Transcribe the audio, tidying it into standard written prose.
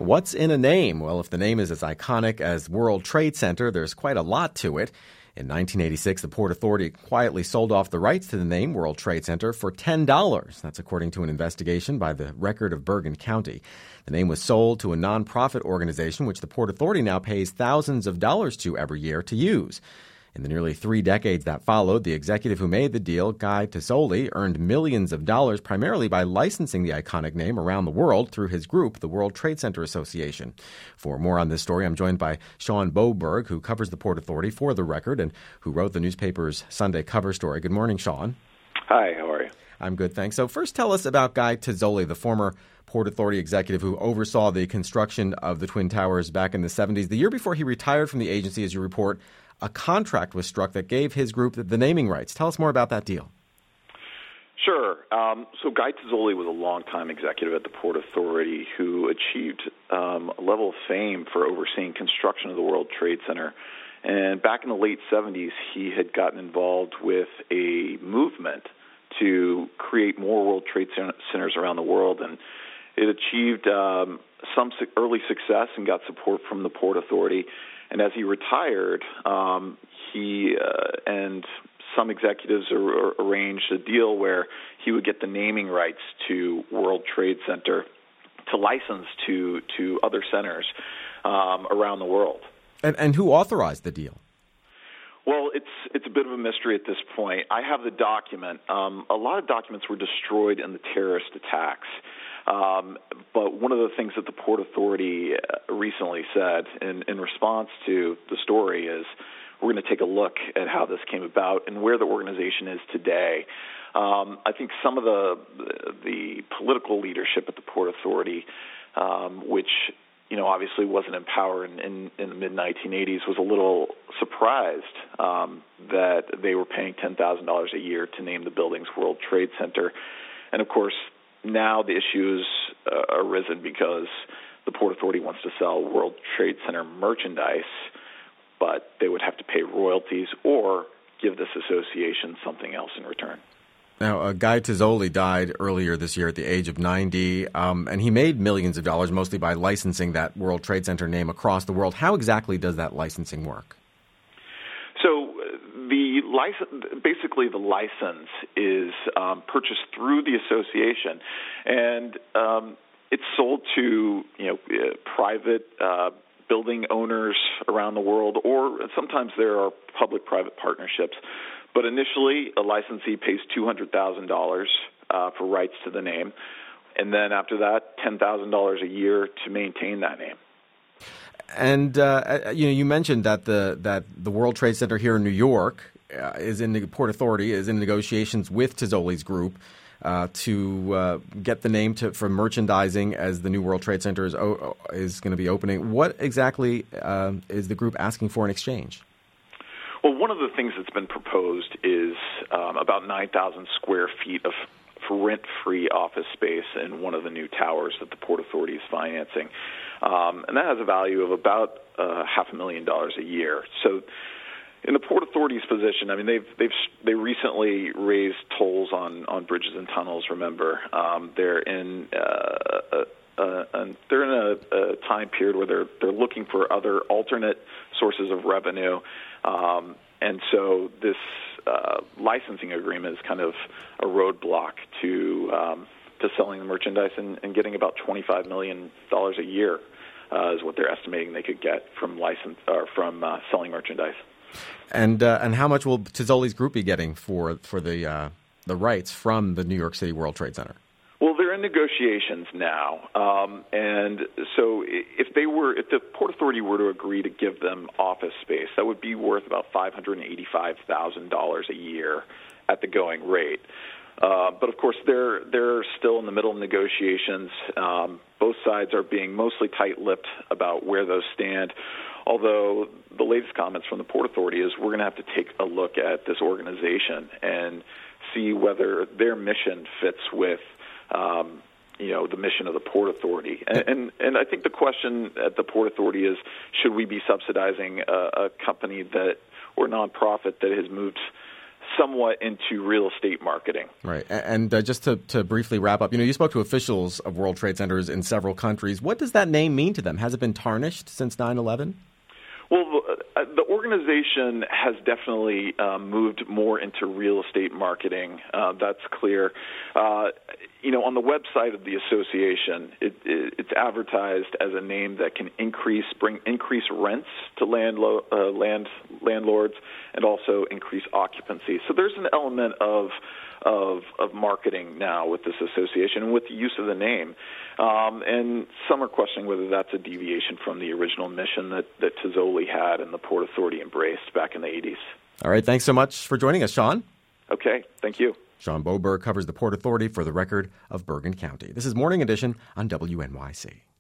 What's in a name? Well, if the name is as iconic as World Trade Center, there's quite a lot to it. In 1986, the Port Authority quietly sold off the rights to the name World Trade Center for $10. That's according to an investigation by the Record of Bergen County. The name was sold to a nonprofit organization, which the Port Authority now pays thousands of dollars to every year to use. In the nearly 3 decades that followed, the executive who made the deal, Guy Tazzoli, earned millions of dollars primarily by licensing the iconic name around the world through his group, the World Trade Center Association. For more on this story, I'm joined by Sean Boberg, who covers the Port Authority for The Record and who wrote the newspaper's Sunday cover story. Good morning, Sean. Hi, how are you? I'm good, thanks. So first, tell us about Guy Tazzoli, the former Port Authority executive who oversaw the construction of the Twin Towers back in the 70s. The year before he retired from the agency, as you report, a contract was struck that gave his group the naming rights. Tell us more about that deal. Sure. So Guy Tazzoli was a longtime executive at the Port Authority who achieved a level of fame for overseeing construction of the World Trade Center. And back in the late 70s, he had gotten involved with a movement to create more World Trade Centers around the world. And it achieved some early success and got support from the Port Authority. And as he retired, he and some executives arranged a deal where he would get the naming rights to World Trade Center to license to other centers around the world. And who authorized the deal? Well, it's a bit of a mystery at this point. I have the document. A lot of documents were destroyed in the terrorist attacks. But one of the things that the Port Authority recently said in response to the story is we're going to take a look at how this came about and where the organization is today. I think some of the political leadership at the Port Authority, which obviously wasn't in power in the mid-1980s, was a little surprised that they were paying $10,000 a year to name the building's World Trade Center. And, of course, now the issues arisen because the Port Authority wants to sell World Trade Center merchandise, but they would have to pay royalties or give this association something else in return. Now, Guy Tazzoli died earlier this year at the age of 90, and he made millions of dollars mostly by licensing that World Trade Center name across the world. How exactly does that licensing work? So basically the license is purchased through the association, and it's sold to private building owners around the world, or sometimes there are public-private partnerships. But initially, a licensee pays $200,000 for rights to the name, and then after that, $10,000 a year to maintain that name. And you mentioned that the World Trade Center here in New York is in the Port Authority is in negotiations with Tazzoli's group to get the name for merchandising as the new World Trade Center is going to be opening. What exactly is the group asking for in exchange? Well, one of the things that's been proposed is about 9,000 square feet of rent-free office space in one of the new towers that the Port Authority is financing. And that has a value of about $500,000 a year. So in the Port Authority's position, I mean, they recently raised tolls on bridges and tunnels, remember. They're in a time period where they're looking for other alternate sources of revenue. And so this licensing agreement is kind of a roadblock to selling the merchandise and getting about $25 million a year is what they're estimating they could get from selling merchandise. And how much will Tazzoli's group be getting for the rights from the New York City World Trade Center? Well, they're in negotiations now, and so if the Port Authority were to agree to give them office space, that would be worth about $585,000 a year at the going rate. But of course, they're still in the middle of negotiations. Both sides are being mostly tight-lipped about where those stand. Although the latest comments from the Port Authority is we're going to have to take a look at this organization and see whether their mission fits with the mission of the Port Authority. And I think the question at the Port Authority is, should we be subsidizing a company or nonprofit that has moved somewhat into real estate marketing. Right. And just to briefly wrap up, you spoke to officials of World Trade Centers in several countries. What does that name mean to them? Has it been tarnished since 9/11? Well, the organization has definitely moved more into real estate marketing. That's clear. On the website of the association, it's advertised as a name that can bring increased rents to landlords and also increase occupancy. So there's an element of marketing now with this association and with the use of the name. And some are questioning whether that's a deviation from the original mission that Tozzoli had and the Port Authority embraced back in the 80s. All right. Thanks so much for joining us, Sean. Okay. Thank you. Sean Boberg covers the Port Authority for the Record of Bergen County. This is Morning Edition on WNYC.